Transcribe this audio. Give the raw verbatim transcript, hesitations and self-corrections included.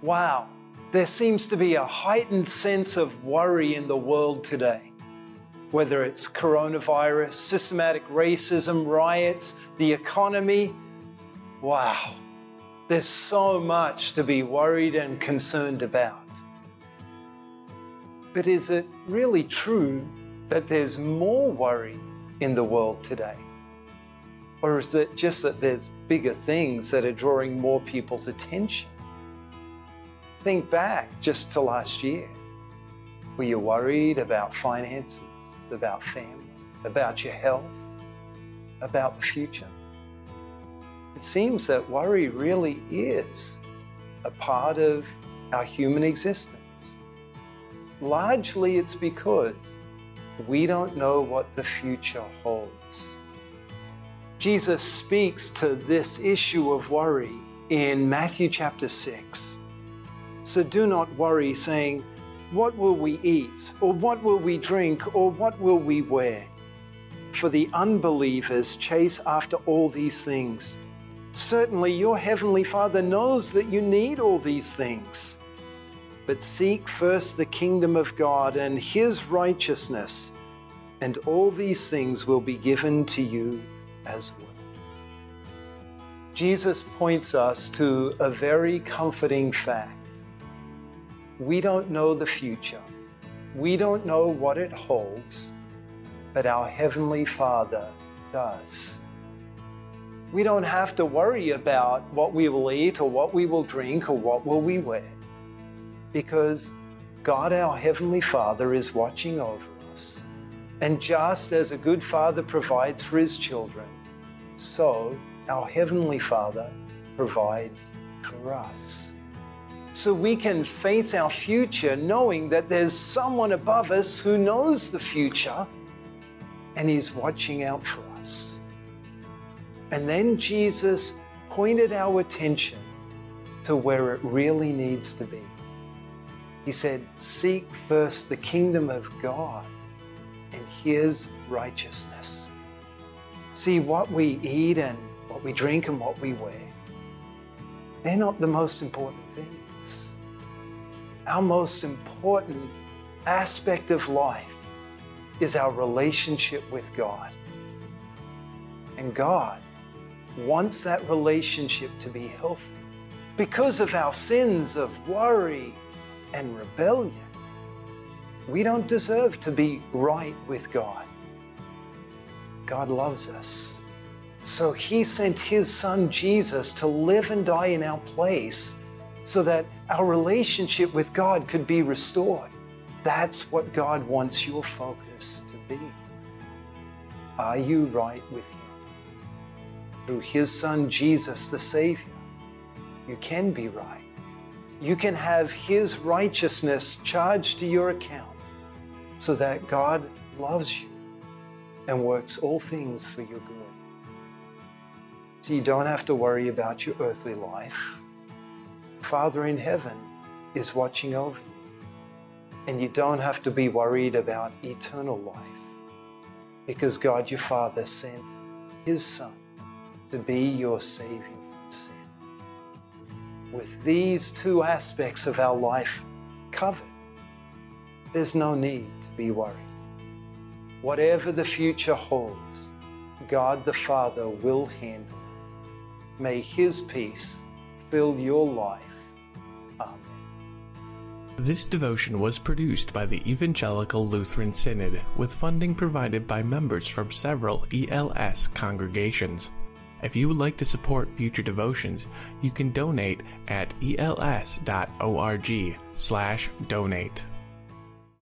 Wow, there seems to be a heightened sense of worry in the world today. Whether it's coronavirus, systematic racism, riots, the economy, wow, there's so much to be worried and concerned about. But is it really true that there's more worry in the world today? Or is it just that there's bigger things that are drawing more people's attention? Think back just to last year. Were you worried about finances, about family, about your health, about the future? It seems that worry really is a part of our human existence. Largely it's because we don't know what the future holds. Jesus speaks to this issue of worry in Matthew chapter six. So do not worry, saying, what will we eat? Or what will we drink? Or what will we wear? For the unbelievers chase after all these things. Certainly your heavenly Father knows that you need all these things. But seek first the kingdom of God and His righteousness, and all these things will be given to you as well. Jesus points us to a very comforting fact. We don't know the future. We don't know what it holds, but our Heavenly Father does. We don't have to worry about what we will eat or what we will drink or what will we wear, because God, our Heavenly Father, is watching over us. And just as a good father provides for his children, so our Heavenly Father provides for us. So we can face our future knowing that there's someone above us who knows the future and He's watching out for us. And then Jesus pointed our attention to where it really needs to be. He said, seek first the kingdom of God and His righteousness. See, what we eat and what we drink and what we wear, they're not the most important things. Our most important aspect of life is our relationship with God. And God wants that relationship to be healthy. Because of our sins of worry and rebellion, we don't deserve to be right with God. God loves us. So He sent His Son Jesus to live and die in our place so that our relationship with God could be restored. That's what God wants your focus to be. Are you right with Him? Through His Son Jesus, the Savior, you can be right. You can have His righteousness charged to your account so that God loves you and works all things for your good. So you don't have to worry about your earthly life. Father in heaven is watching over you. And you don't have to be worried about eternal life, because God your Father sent His Son to be your Savior from sin. With these two aspects of our life covered, there's no need to be worried. Whatever the future holds, God the Father will handle it. May His peace fill your life. Amen. This devotion was produced by the Evangelical Lutheran Synod with funding provided by members from several E L S congregations. If you would like to support future devotions, you can donate at els dot org slash donate.